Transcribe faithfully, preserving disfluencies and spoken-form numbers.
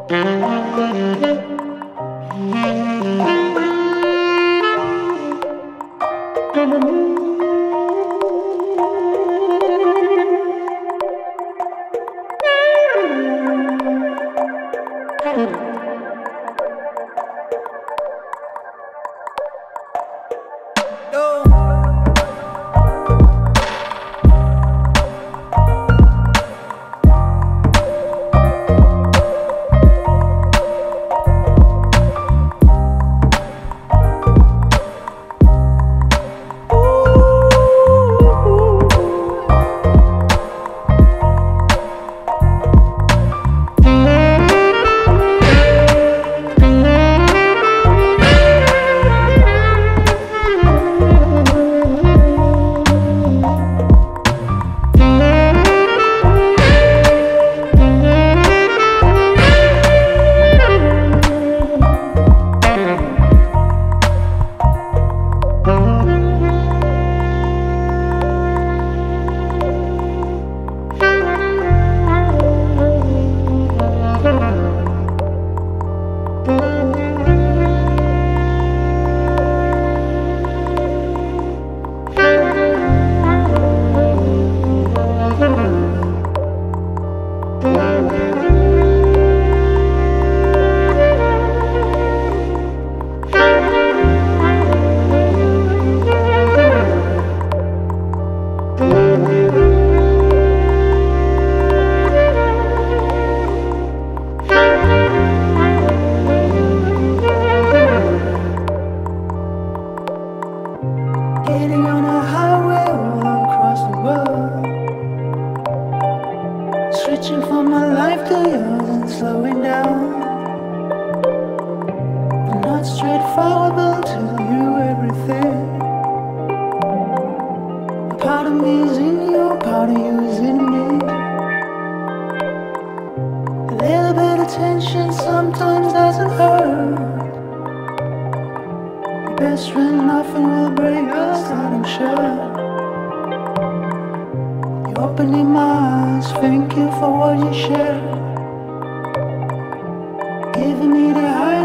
Getting on a highway all across the world, switching from my life to yours and slowing down. I'm not straightforward, but I'll tell you everything. A part of me is in you, a part of you is in me. A little bit of tension sometimes doesn't hurt. Best friend, nothing will break us, I'm sure. You're opening my eyes, thank you for what you shared. Giving me the high